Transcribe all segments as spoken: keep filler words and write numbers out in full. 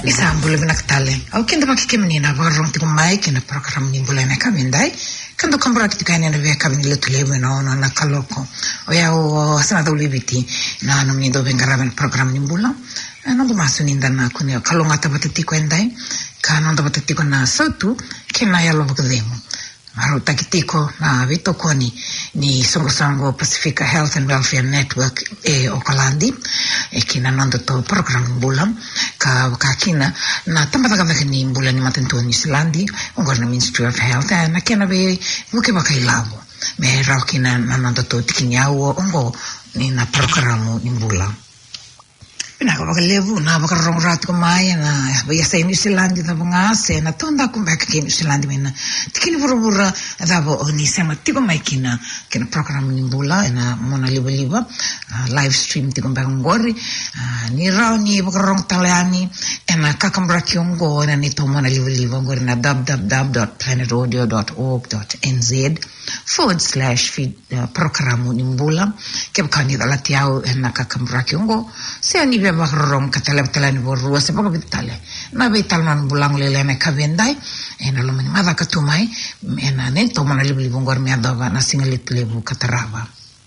Isa mbula binakatale. Au kenda pakikemnina varong tiko mai kina program ni mbula na kamindai. Kando kambura kitikani na vya kabini letu lewe na ona na kaloko. Oya o sana da ulibiti na namni do bengaraben program ni mbula. Nando masu ninda na kuni kalonga tabatiko endai. Kanando batatiko na sautu kina ya lobo kademo. Maro takitiko na vito koni ni songo songo Pacifica Health and Welfare Network e Okalandi e kina nando to program mbula ka ka kina na tambata ka ni mbula ni matento ni Silandi ongor na Ministry of Health na kena be buke bakailavo me ra kina nando to tikinyao ongo ni na program ni mbula. Ina ko bakalevu na bakarong rat ko mai na baya sa New Zealand na bangase na tonda ko back ke New Zealand mena tikini burubura davo ni sema tiko mai kina kina program ni mbula na mona liba liba live stream tiko bang ngori ni rao ni bakarong taleani ena kakambra kiongo na ni to mona liba liba ngori na w w w dot planet audio dot org dot n z forward slash feed program ni mbula ke bakani dalatiao ena kakambra kiongo se ani bakarong katala-tala ni borua se baka bitale na vital non bulang lele na kabendai ena lo mani mada katumai ena ne to mana libu libu ngor me adova na singalit lebu katarava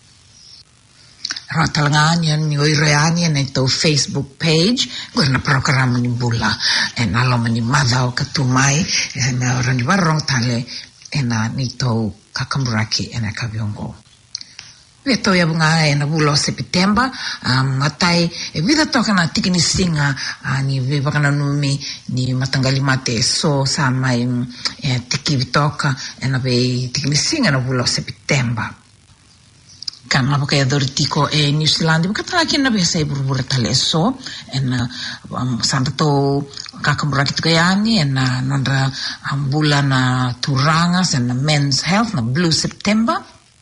ratalngan yan ni oireani na to Facebook page ngor na program ni bula ena lo mani mada katumai ena orang di barong tale ena ni to kakamburaki ena kabiongo. Veto ya bunga e na bulo September um, matai e vida toka na tikini singa uh, ni viva kana numi ni matangali mate so sama e, e tiki vitoka e na ve tikini singa na bulo September kan na baka ya dortiko e New Zealand bukata kina be sai burbura tale so en um, santo kakambura kitiko yani en nanda um, bula na turanga sen men's health na blue September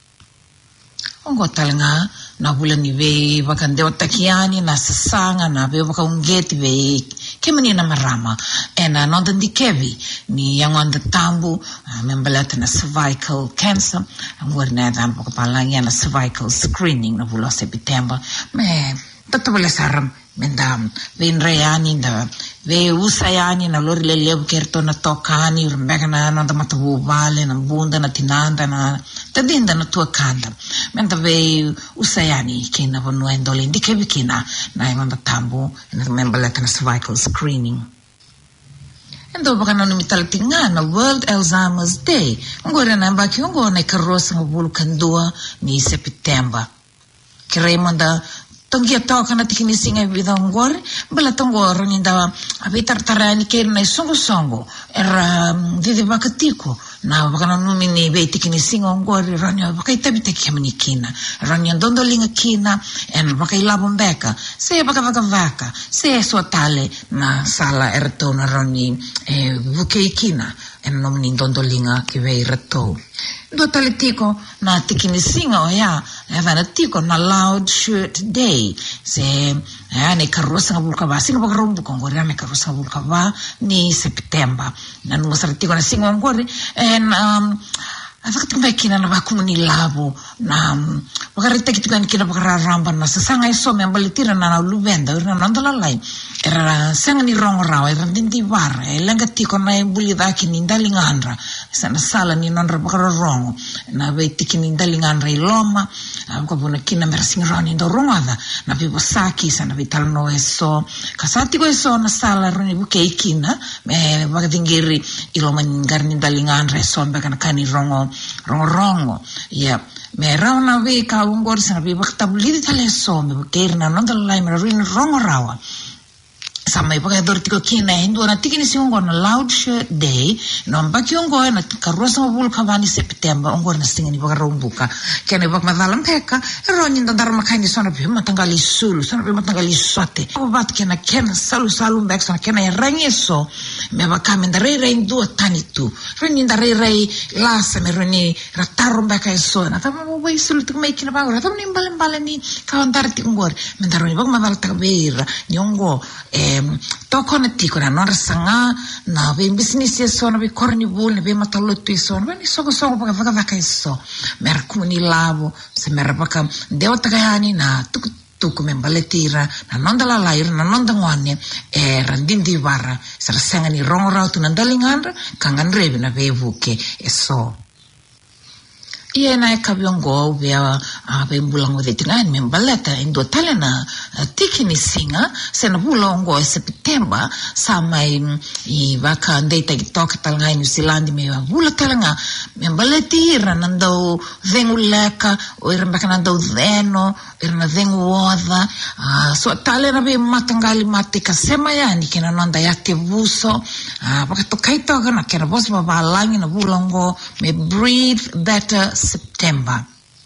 ongo talanga na bula ni ve bakandewa takiani na sasanga na ve baka ungeti ve kemani na marama ena nonda ndi kevi ni yang on the tambu uh, membalata na cervical cancer ngor na dan baka palangya na cervical screening na bula September me tatabala saram mendam ve nreani da ve usayani na lori lelebu kerto na tokani urumbeka na nonda matabu vale na bunda na tinanda na tadinda na tua kanda menda ve usayani kina vonuendo le ndikevi kina na nonda tambu na membalata na cervical screening endo baka na numitalatinga na World Alzheimer's Day ngore na mbaki ngo na karosa ngubulu kandua ni September kiremonda tongia toka na tikini singa vida ngor bala tongoro ni da abitar tarani ke na songo songo era dide bakatiko na bakana numi ni be tikini singa ngor ranyo bakai tabite kemni kina ranyo dondo linga kina en bakai labombeka se baka baka vaka se sotale na sala erto na roni e bukai kina en nomni dondo linga ki ve reto do tale tiko na tikini singa o ya evana tiko na loud shirt day se ya ne karosa ngabulka ba singa bakarumbu kongore ne karosa ngabulka ba ni September na nusara tiko na singa ngore en um afakati mbekina na bakumuni labo na bakarita kitukani kina bakararamba na sasanga iso membalitira na lubenda na nandala lai era sanga ni rongo rawa era dindi var elenga tiko na bulida kini ndalinga andra sana sala ni nandra bakarongo na beti kini ndalinga andra iloma ko bona kina merasing roni ndo ronga na pipo saki sana vital no eso kasati ko eso na sala roni buke ikina me bakadingiri iloma ngarni ndalinga andra eso mbeka na kani rongo rongo rongo ya me rauna ve ka ungor sana be baktabulidi tale so me kerna nandala lai me rin rongo rawa sama ipa kaya dortiko kina hindu na tikini si ungor na loud shirt day no mbaki ungor na karosa mabul kavani September ungor na stingin ipa karumbuka kaya ipa madalam kaya ronin da dharma kaya ni sona pi matangali sulu sona pi matangali sote abat kena kena salu salu mbek sona kena ya rangi so me baka menda rei rei dua tani tu ronin da rei rei lasa me roni rataru mbeka so na tama mawai sulu tuk mai kina bago tama nimbale mbale ni kawan darti ungor menda roni bak madal takbeira ni ungo eh toko na tiko na nora sanga na be business so na be korni bul na be matalotu so na ni sogo sogo baka baka baka so mer kumuni labo se mer baka dewa tagayani na tuk tuku me baletira na nonda la lair na nonda ngwane e randindi vara sara senga ni rongo rautu na ndalingandra kangan revi na vevuke e so ia na e kaviongo vea a vembulango de tingani me baleta indo talena tiki ni singa sena bulongo e September sa mai i vaka ndeita ki toka talanga i New Zealand me vula talanga me baletira nandau vengu leka o ira mbaka nandau dheno ira na vengu oda uh, so talena ve matangali mate ka sema yani kena nonda yate vuso uh, vaka tokai toka na kena vosi vabalangi na bulongo me breathe better September.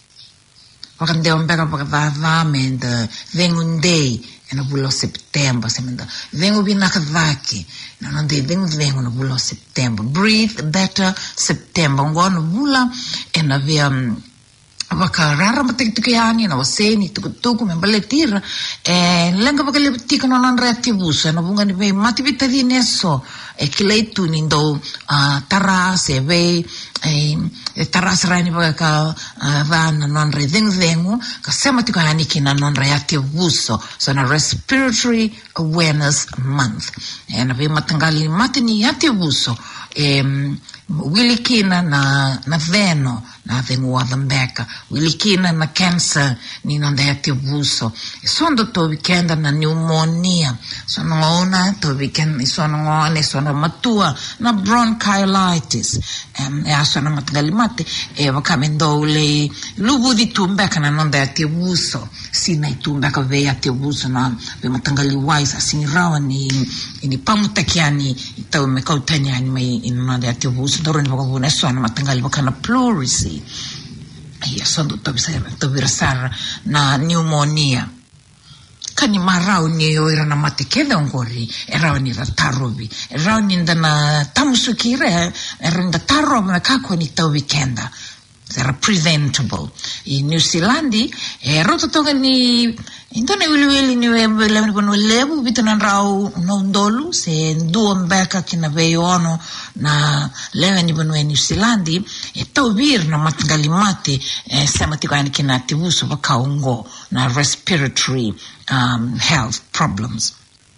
Wakandeo mbeka wakadhava menda vengu ndei ena bulo September semenda vengu binaka dhaki na nonde vengu vengu na bulo September. Breathe better September. Ngono bula ena via um, waka rara matikitukiani na waseni tukutuku membaletira e lenga waka lebutika no non reativuso ena bunga ni vei mati vitadine so e kileitu nindo uh, taras e vei e, e taras rani waka uh, vana non re vengu vengu ka sema tukiani kina non reativuso so na respiratory awareness month ena vei matangali mati ni ativuso e um, wilikina na na veno na vengu adambeka wilikina na cancer ni nonda yati vuso sondo to weekend na pneumonia sono ngona to weekend sono ngone sono matua na bronchiolitis em e sono matgalimate e vakamendo le lubu di tumbeka na nonda yati vuso sina itumbeka ve yati vuso na ve matangali wise asinrawani ini pamutakiani itaw me kautanyani mai inonda yati vuso doroni vakavuna sono matangali vakana pleurisy ia sondo tavirasara na pneumonia kani marau ni oira na matekele ongori erau ni ratarovi erau ni ndana tamusukire erau nda tarovi na kako ni tau weekenda they're preventable in New Zealand e roto toga ni indone wili ni levu bono levu bitana rau no ndolu se duo mbeka kina veiono na lewe ni bono New Zealand e tau vir na matangali mate e sema tikani kina tivuso wakaungo na respiratory um, health problems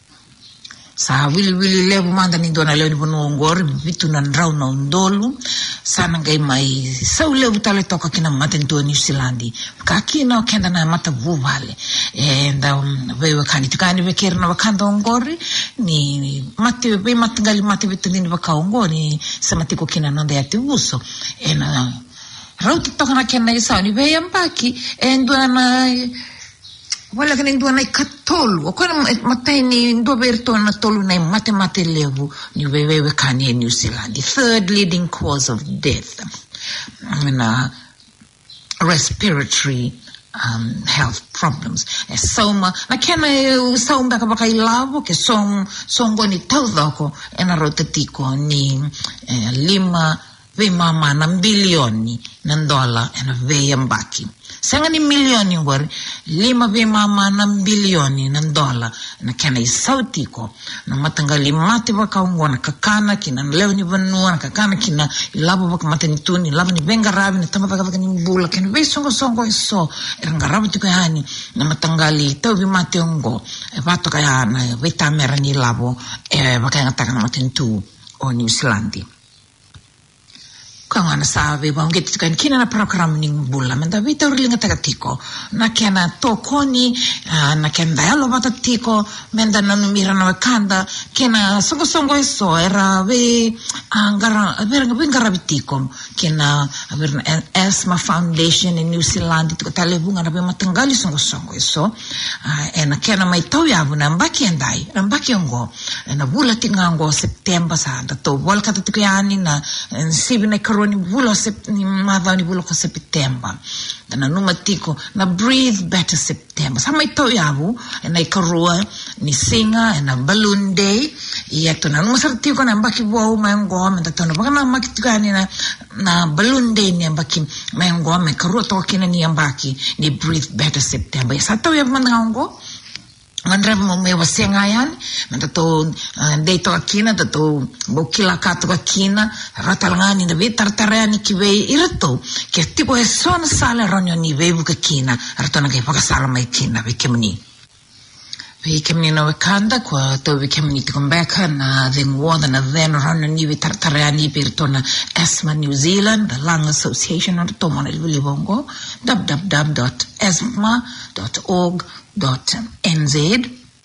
sa wili wili levu manda ni dona lewe ni bono ngori bitu na rau na ndolu sana ngai mai sau levu tale toka kina mate ntua New Zealand ka kina kenda na mata vuvale e nda vewe kani tukani vekera na wakanda ngori ni mate ve matangali mate bitu ni wakaungo ni sama tiko kina nonda yati uso e na rauti toka na kena isao ni veya mbaki e ndua na wala kani ndua na katolu okona matai ni ndua verto na tolu na mate mate levu ni wewe kani e New Zealand third leading cause of death na respiratory um, health problems e soma na kena e saumba ka baka ilavo ke som songo ni taudoko e na rotatiko ni eh, lima ve mama na bilioni na dola e na ve mbaki sanga ni milioni ngori lima ve mama na bilioni na dola na kena isautiko na matangali mate waka ungona kakana kina leo ni vanua na kakana kina ilabo waka mate ni tuni ilabo ni venga rabi na tamata waka ni mbula kena ve songo songo iso eranga rabi tuka hani na matangali tau vi mate ungo e vato kaya na veta mera ni ilabo e waka ngataka na mate tu o New Zealand kanga na sabe ba ngeti tukan kina na program ni mbula menda vita urlinga tagatiko na kena tokoni uh, na kenda yalo bata tiko menda na numira na wakanda kena songo songo eso era ve angara vera ngara bitiko kena vera Asthma Foundation in New Zealand tuka talebunga na be matangali songo songo eso uh, ena kena mai tau yavu na mbaki endai na mbaki ngo na bula tingango September sa da to volka tukani na sibi na ni bulo sep ni madha ni bulo ko September na numa tiko na breathe better September sama ito yavu na ikarua ni singa na balloon day yeto na numa sartiko na mbaki wao maengo menda tono baka na makitukani na na balloon day ni mbaki maengo me karua to kina ni mbaki ni breathe better September sa to yavu manango ngandra mo me wasenga yan menta to dei to akina to bokila kato akina ratalangani na ve tartareani ki ve irato ke tipo e son sala ronyo ni ve buka kina ratona ke paka sala mai kina ve kemni ve kemni no kanda kwa to ve kemni to come back na then water na then ronyo ni ve tartareani per tona asthma New Zealand the lung association on to mona li bongo w w w dot asthma dot org dot n z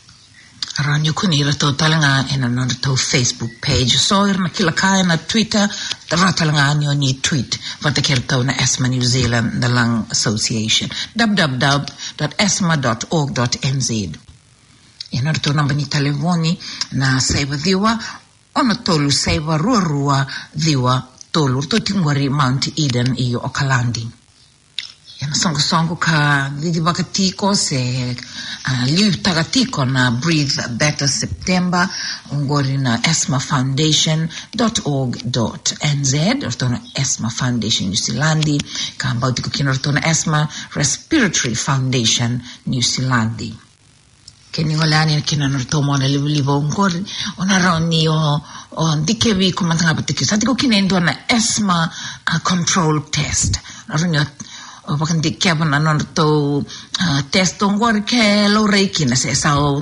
ranyo kunira to talanga ina no to Facebook page so irna kila kaya na Twitter ratalanga nyo ni tweet vata kerto na Asthma New Zealand the Lung Association w w w dot asthma dot org dot n z ina to namba ni telefoni na saiva diwa ona tolu saiva rua rua diwa tolu to tingwari Mount Eden i Okalandi. Yana songo songo ka lidi wakatiko se uh, liu tagatiko na Breathe Better September ungori na asthma foundation dot org dot n z ortona Asthma Foundation New Zealandi ka ambautiko kina ortona Asthma Respiratory Foundation New Zealandi keni walani kina nortomo na livu livu ungori ona raoni o o dikevi kumantanga patiki satiko kina endo na asthma uh, control test narunya wakan di kaya na non to test ngor ke lo reiki na se sao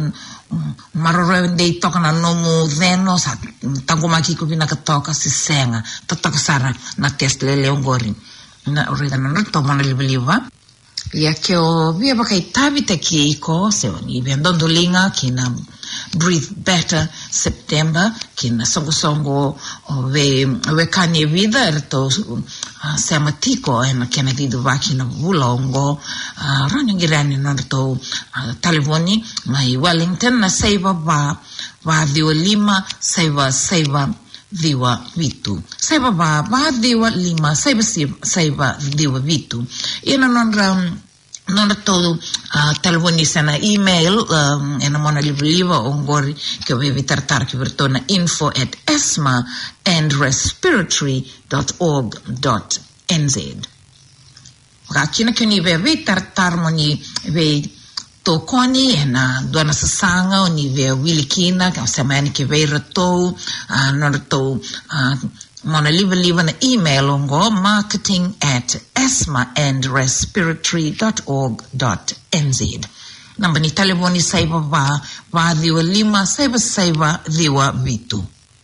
marore de toka na nomu veno sa tango maki ko bina ka toka se senga toka sara na test le le ngori na ore na non to mana liva ya ke o via ba kai tabita ki ko se oni vendondo linga kina Breathe Better September kina songo songo ve ve kani vida erto uh, sematiko ena kena didu vaki na vulongo uh, ranyo girani norto uh, talivoni mai Wellington na saiva va va diwa lima saiva saiva diwa vitu saiva va va diwa lima saiva saiva diwa vitu ina non ram non todo uh, telefoni sana email um, ena mona liva ongori che avevi trattare che vertona info at asthma and respiratory dot org dot n z rakina che ni avevi trattare moni ve tokoni ena dona sasanga oni ve wilikina che semani che ve to uh, non to uh, Mona liva liva na email ongo marketing at asthma and respiratory dot org dot n z. Namba ni telefoni saiva va va diwa lima saiva saiva diwa vitu.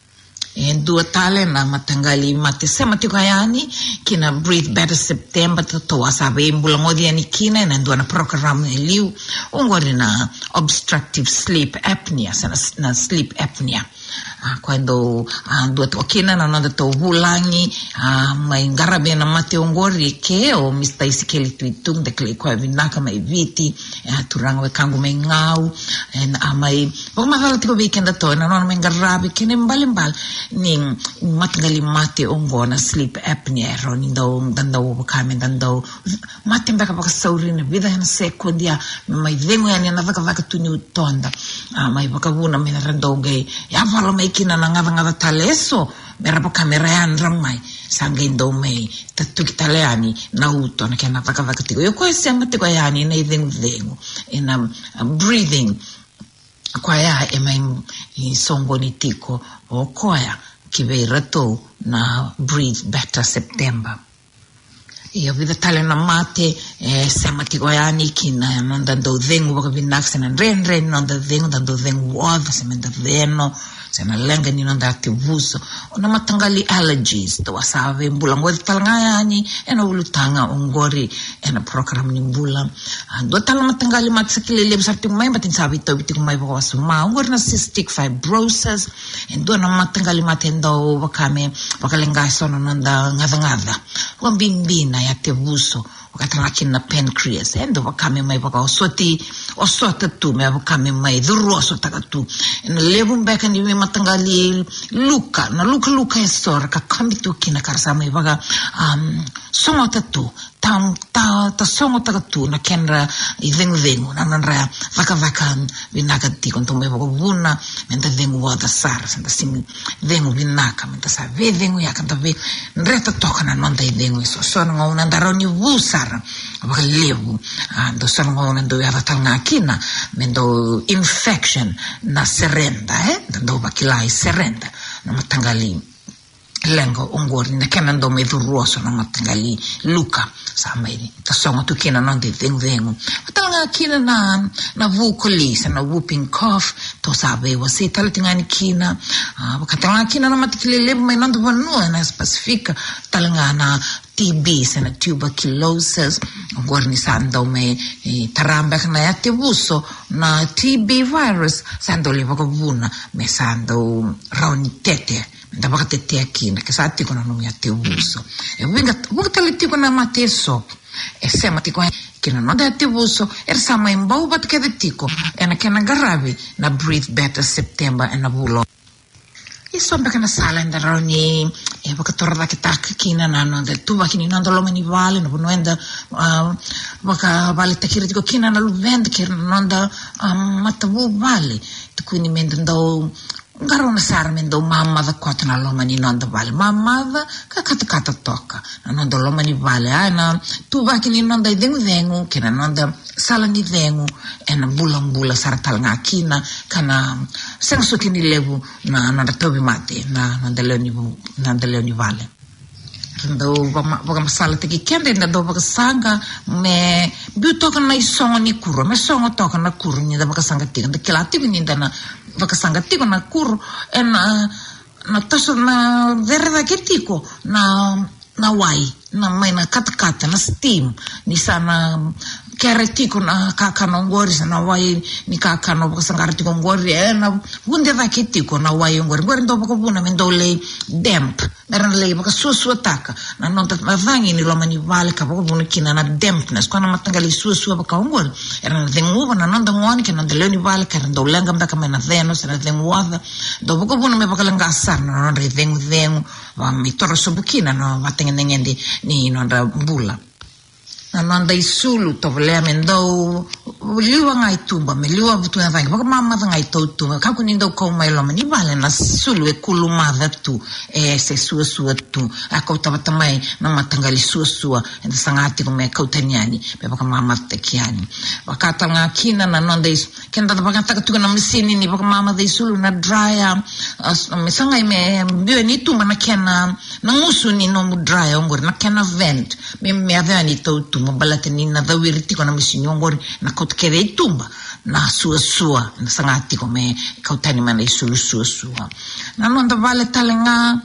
E dua tale na matangali mate sema tikayani kina Breathe Better September to asabe mbulangodi yani kina na dua na program ni liu ongori na obstructive sleep apnea sana na sleep apnea. Uh, quando uh, due tokina na nanda to bulangi uh, mai ngarabe na mate ongori ke o mista isikeli tuitung de kle kwa vinaka mai viti uh, turanga we kangu mai ngau en uh, mai o mahala tiko weekend to na non mai ngarabe kene mbali mbali ni matngali mate ongona sleep apnea roni ndo dando wakame dando mate mbaka baka sauri na vida na sekundia mai vengo yani na vaka vaka tuni utonda uh, mai baka vuna mina rando gay ya valo mai kina na ngava ngava taleso merapo kamera yan rang mai sangendo mai tatu kitaleani na uto na kena vaka vaka tiko yo kwa sema tiko yani na idhengu dhengu ina um, breathing kwa ya ema songo ni tiko o koya kive rato na Breathe Better September io vida tale na mate eh, sema tiko yani kina non dando dhengu waka vinakse na ren ren non da dhengu dando dhengu wada sema da dheno sena lenga ni non dati vuso ona matangali allergies to asave mbula ngodi talangani ena ulutanga ongori ena program ni mbula ando tala matangali matsakile le bisarti mai matin sabi to biti mai ba wasuma ongori na cystic fibrosis endo na matangali matendo wakame wakalenga sono nanda ngada ngada wambimbina ya te vuso wakatangaki na pancreas endo wakame mai waka osoti osota tu me wakame mai dhuru osota tu ena levu mbeka ni me matangali luka na luka luka esora ka kambitu kina karsama iwaga um, songo tatu ta ta ta songo tatu na kenra i vengu vengu na nanra vaka vaka vinaka tiko nto me waga vuna menta vengu wada sara santa simi vengu vinaka menta sa ve vengu ya kanta ve nreta toka na nonda i vengu iso sona nga unandaroni vusa sara waka levu ando sanongo ndo ya talanga kina mendo infection na serenda eh ndo bakilai serenda na matangali lengo ongori na kena ndo medhuruoso na matangali luka samai tasongo tukina nonde dengu talanga kina na na vukolisa na whooping cough to sabe wasi talatingani kina wakatanga kina na matikilele mai nando vanua na specifica talanga na T B sana tuberculosis ongori ni sando me taramba na yate buso na T B virus sando levo vuna me sando raunitete ndabaka tete akina kesati kuna no yate buso e winga buktaliti kuna mateso e sema tiko kina no yate buso er sama imbau bat kedetiko ena kena garabi na breathe better September and abulo isomba kana sala ndaroni e baka torda kitaka kina nano del tuba kini nando lo meni vale no noenda baka vale takiri tiko kina na luvend kir nanda matabu vale tukuni mendando garona sara mendo mamma da kota na loma ni nanda vale mamma da ka kata kata toka na nanda loma ni vale ana tuba kini nanda idengu dengu kina nanda sala ni dengu ena bula bula sara talanga kina kana senso kini levu na nanda tobi mate na nanda leoni nanda leoni vale ndo baka masala teki kende na do baka sanga me bu toka na isongo ni kuro me songo toka na kuro ni da baka sanga tiga da kilati ni na baka sanga tiga na kuro ena na taso na verda ketiko na na wai na mai na katakata na steam ni sana keretiko na kaka no ngori sana wai ni kaka no baka sanga retiko ngori ena bunde da ketiko na wai ngori ngori ndo baka buna mendo le damp meran le baka susu taka na non ta vangi ni loma ni vale ka baka buna kina na dampness kwa na matangali susu baka ngori era dengu na non da ngoni ke non de le ni vale ka ndo lenga mbaka mena theno sana dengu wada do baka buna me baka lenga sar no non re dengu dengu wa mi toro sobukina no matenga ngendi ni non da bula na nanda isulu to vlea mendo liwa ngai tumba me liwa butu na vangi baka mama ngai to tumba ka kuni ndo ko mai loma ni vale na sulu e kulumada tu e se su su tu ako tabata mai na matangali su su e sangati come kautaniani pe baka mama te kiani baka tanga kina na nanda is kenda baka taka tu na misini ni baka mama de isulu na dryer me sanga me bio ni tumba na kena na ngusu ni no mu dryer ngor na kena vent me me avani to tu mabalate ni na dawiriti ko na misinyongor na kotkere tumba na sua sua na sangati ko me kautani mana isulu sua sua na nonda vale talenga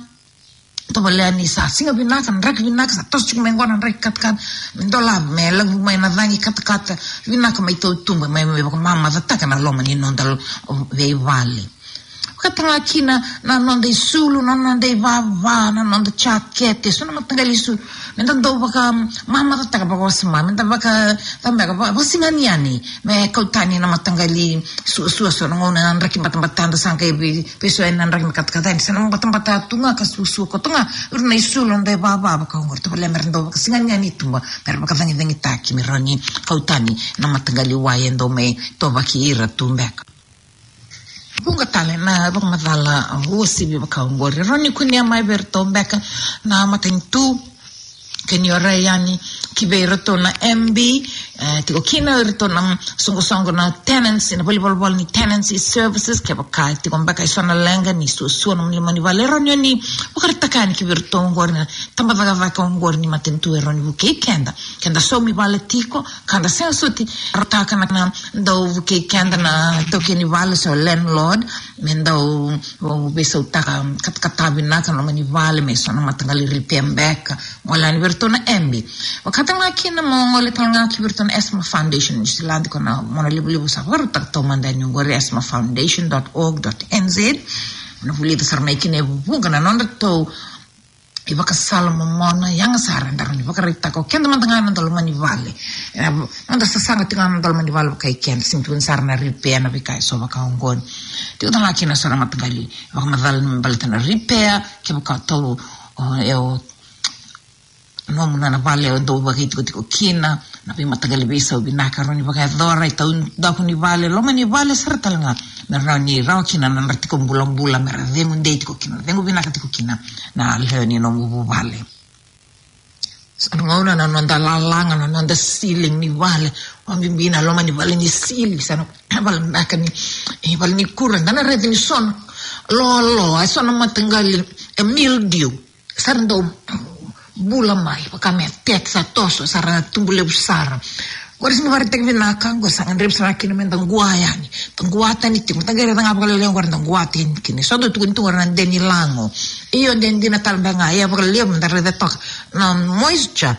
to vale ni sa singa binaka nrak binaka sa tos chuk mengona nrak katkan mendola me lagu mai na vangi katkata binaka mai to tumba mai me ko mama zataka na loma ni nonda ve vale katanga kina na nonda isulu na nonda vava na nonda chakete so na matangali su menda do baka mama tataka baka wasma menda baka tambaka wasinganiani me kautani na matangali su su so ngona nraki matambata sanga ibi peso en nraki katkata ni sana matambata tunga ka su su ko tunga urna isulu nda vava baka ngor to le merndo baka singaniani tumba per baka vangi vangi taki mironi kautani na matangali wayendo me to baki ira tumbeka bunga tale na baka madala wosi bi baka ngori roni kunia mai berto mbeka na matentu kenyora yani kibeiro na M B eh, tiko kina rito na songo songo na tenants na volleyball ball ni tenancy services ke baka tiko mbaka isona lenga ni su su na mlima ni valero ni bukarta kani kibeiro to ngorna tamba vaga vaka ngorni matentu eroni buke kenda kenda so mi vale tiko kanda sensuti rotaka na do buke kenda na toke ni vale so landlord mendo o beso taka kat katabina kan no ni vale me so na matangali ripembeka wala ni na M B wakati ngaki na mongole tanga kiberton Esma Foundation silandi kona mona libu libu sabar tak to manda nyongore esma foundation dot org dot n z na vuli da sarna ikine buga na nonda to ibaka salmo mona yang saran darani baka rita ko kenda mantanga na dolo mani vale nonda sa sanga tinga na dolo mani vale kai ken simpun sarna repair na bikai so baka ngon ti utanga kina sara matangali baka madal balta na repair ke baka to eu no muna na vale o do bagi tiko tiko kina na pi matagali bisa binaka roni baka dora ita da ko ni vale lo mani vale serta nga merna ni raw kina na rtiko bulang bulang mer demu de tiko kina demu binaka tiko kina na le ni no mu vale Sanungauna na nonda lalanga na nonda ceiling ni vale. Wambibina loma ni vale ni ceiling. Sanu vale mbaka ni e vale ni kura. Dana redi ni son. Lo lo. Ai sono matengali e mildew. Sarando bula mai. Pakame tetsa toso. Sarana tumbule usara. Guarda se mi guarda che viene a cango, sa andrebbe sarà che non guayani, tanguata ni timo, tangere tanga bakal le guarda tanguati kini. So do tu tu guarda deni lango. Io den di Natal banga, ia bakal le mandare da tok. Na moisture.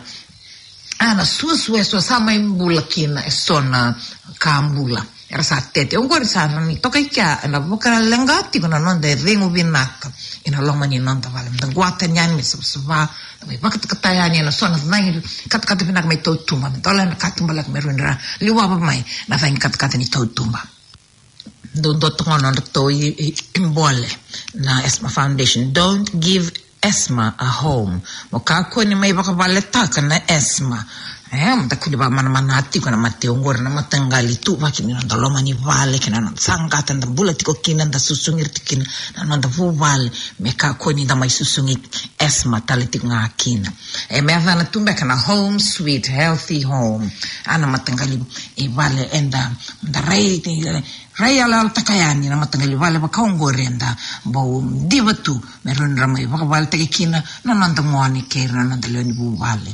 Ana su su eso sama imbula kina e sona kambula. Era sa tete, un guarda sa ni toka ikya na boka lengati kuna non de ringu vinaka. Ina loma ni non tavale. Tanguata nyani mi subsuva. Mai bakat katayani na sona nai kat kat vinak mai to tumba tola na kat balak merundra liwa ba mai na vain kat kat ni to tumba do do to no to imbole na Esma Foundation. Don't give Esma a home mo ka ko ni mai baka baleta kana Esma eh mta kuli ba mana mana ati kana mate ongor na matangali tu ba kini na loma ni vale kina na sanga tanda bulati ko kina da susungir tikin na na vo vale me ka ko ni da mai susungi Esma taliti nga kina e me avana tumba kana home sweet healthy home ana matangali e vale enda da rei rei ala takayani na matangali vale ba ka ongorenda bo divatu me ronra mai ba vale tekina na na da moani ke na na da le ni bu vale.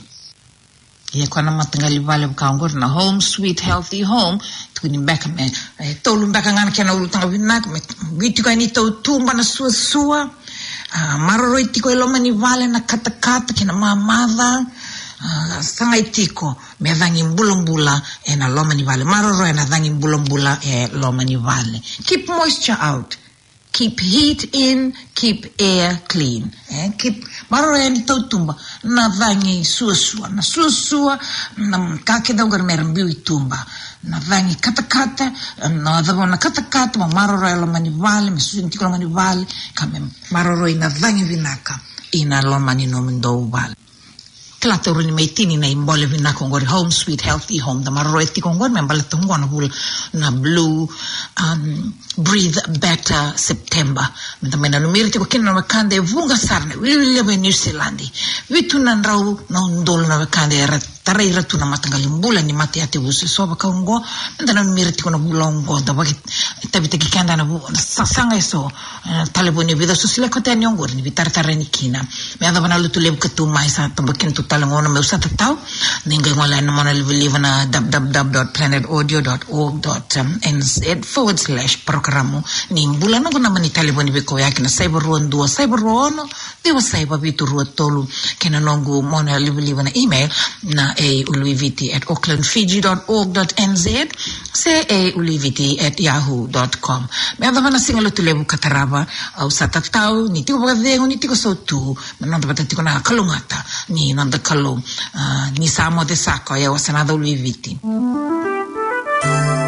Ia kona matangali vale kaongor na home sweet healthy home tukuni mbeka me tolu mbeka ngana kena ulutanga vinak me vitu ka ni to tumba na sua sua maroro itiko eloma ni vale na kata kata kena mamava sanga itiko me vangi mbulambula e na loma ni vale maroro e na vangi mbulambula e loma ni vale. Keep moisture out. Keep heat in, keep air clean. Eh? Keep maroro yani tautumba na vangi suasua na suasua na kake da ugar mermbiu itumba na vangi katakata na dhavona katakata ma maroro ela mani vale me susinti kola mani vale kame maroro ina vangi vinaka ina lo mani no mendo vale. Klata uruni meitini na imbole vinaka ngori home sweet healthy home da maroro eti ngori me mbale tungwa na bula na blue um, breathe better September menta mena numiriti ko kina na kande vunga sarne wili wili wa New Zealand vitu na nrau na undolo na kande tarai ratu na matangali mbula ni mati ate wusi soba ka ungo menta na numiriti ko na bula ungo da waki tabita kikanda na sasanga iso taleboni vida susile kote ni ngori ni vitar tarani kina me ada bana lutu lebu ketu mai sa tambakin tu talangona me usata tau ninga ngola na mona live na w w w dot planet audio dot org dot n z forward slash programo ni mbula no kuna mani taliboni biko yake na cyber ruan dua cyber ruano dewa cyber vitu rua tolu kena nongu mona live live na email na a uliviti at auckland fiji dot org dot n z se a uliviti at yahoo dot com me ada vana singalo tulebu kataraba au satatau ni tiko bagadengo ni tiko sotu mananda batati kona kalungata ni nanda kalu uh, ni samo de sako ya wasanada uliviti.